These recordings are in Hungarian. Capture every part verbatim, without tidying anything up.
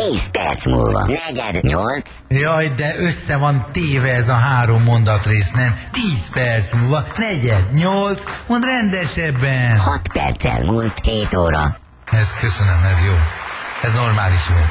tíz perc múlva. Negyed nyolc. Jaj, de össze van téve ez a három mondatrész, nem? Tíz perc múlva, negyed nyolc, mond rendesebben. Hat perccel múlt hét óra. Ez köszönöm, ez jó. Ez normális volt.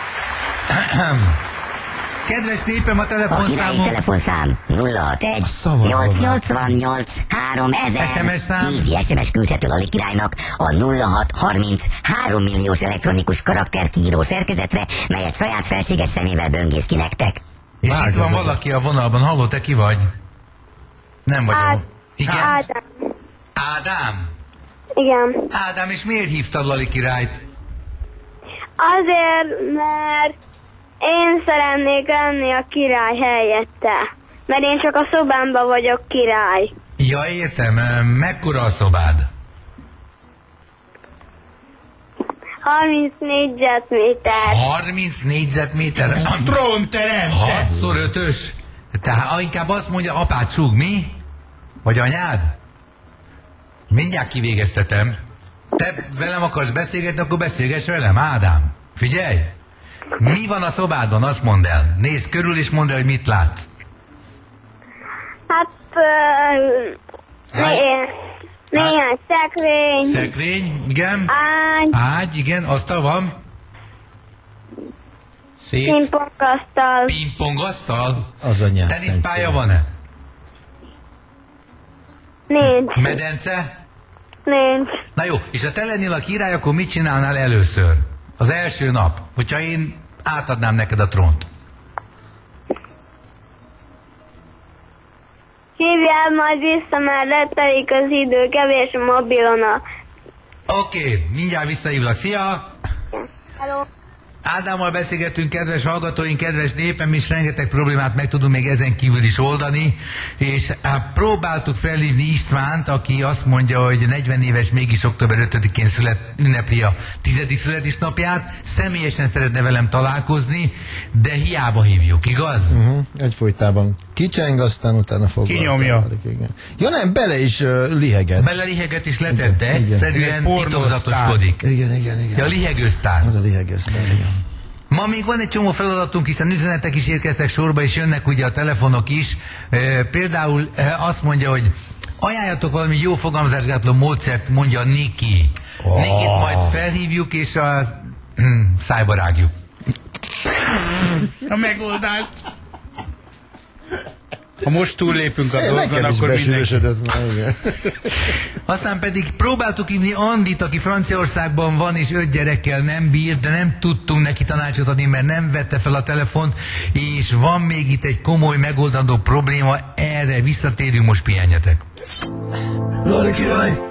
Kedves népem, a A király telefonszámom... telefonszám nulla hatvanegy nyolc nyolcvannyolc háromezer. es em es szám. Easy es em es küldhető Lali királynak a nulla hat harminc három milliós elektronikus karakterkiíró szerkezetre, melyet saját felséges szemével böngész ki nektek. És itt van valaki a vonalban, halló, te ki vagy? Nem vagyok. Ád- Igen? Ádám. Ádám? Igen. Ádám, és miért hívtad Lali királyt? Azért, mert én szeretnék lenni a király helyette. Mert én csak a szobámban vagyok király. Ja, értem. Mekkora a szobád? harminc négyzetméter. harminc négyzetméter? Trónterem! hat szor ötös? Tehát inkább azt mondja, apád súg, mi? Vagy anyád? Mindjárt kivégeztetem. Te velem akarsz beszélgetni, akkor beszélgess velem, Ádám. Figyelj! Mi van a szobádban, azt mondd el. Nézz körül és mondd el, hogy mit látsz. Hát... Uh, né- néhány szekrény. Szekrény, igen. Ágy. Ágy, igen, asztal van. Szép. Pingpongasztal. Pingpongasztal. Az anyád. Teniszpálya van-e? Nincs. Medence? Nincs. Na jó, és ha te lennél a király, akkor mit csinálnál először? Az első nap, hogyha én átadnám neked a trónt. Hívjál majd vissza, mert letelik az idő, kevés a mobilon a... Oké, okay, mindjárt visszahívlak. Szia! Hello. Ádámmal beszélgettünk, kedves hallgatóink, kedves népem, és rengeteg problémát meg tudunk még ezen kívül is oldani, és hát, próbáltuk felhívni Istvánt, aki azt mondja, hogy negyven éves, mégis október ötödikén szület, ünnepli a tizedik születésnapját, személyesen szeretne velem találkozni, de hiába hívjuk, igaz? Uh-huh. Egyfolytában kicseng, aztán utána fog. Kinyomja. Igen. Ja nem, bele is uh, liheget. Bele liheget is letette, Igen, egyszerűen igen. titokzatoskodik. Igen, igen, igen. Ja, a lihegősztár. Az a lihegősztár, igen. Ma még van egy csomó feladatunk, hiszen üzenetek is érkeztek sorba, és jönnek ugye a telefonok is. E, például e, azt mondja, hogy ajánljatok valami jó fogalmazásgátló módszert, mondja Niki. Oh. Nikit majd felhívjuk, és a hm, szájba rágjuk. A megoldást. Ha most túllépünk a dolgon, Nekem is akkor mindenki... besűrösödött már, igen. Aztán pedig próbáltuk hívni Andit, aki Franciaországban van, és öt gyerekkel nem bír, de nem tudtunk neki tanácsot adni, mert nem vette fel a telefont, és van még itt egy komoly megoldandó probléma, erre visszatérünk, most pihenjetek. Lali király,